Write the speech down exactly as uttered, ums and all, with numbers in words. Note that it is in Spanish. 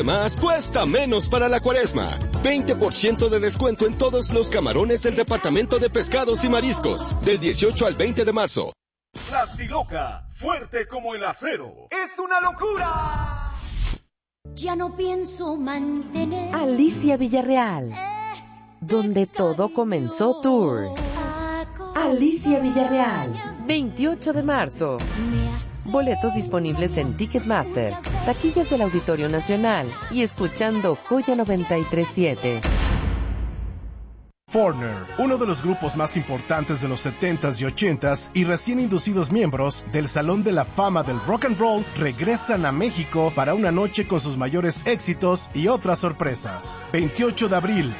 Además, cuesta menos para la Cuaresma. veinte por ciento de descuento en todos los camarones del departamento de pescados y mariscos. Del dieciocho al veinte de marzo. Plastiloca, fuerte como el acero. ¡Es una locura! Ya no pienso mantener. Alicia Villarreal, donde todo comenzó tour. Alicia Villarreal, veintiocho de marzo. Boletos disponibles en Ticketmaster, taquillas del Auditorio Nacional y escuchando Joya noventa y tres punto siete. Foreigner, uno de los grupos más importantes de los setentas y ochentas y recién inducidos miembros del Salón de la Fama del Rock and Roll, regresan a México para una noche con sus mayores éxitos y otras sorpresas. veintiocho de abril,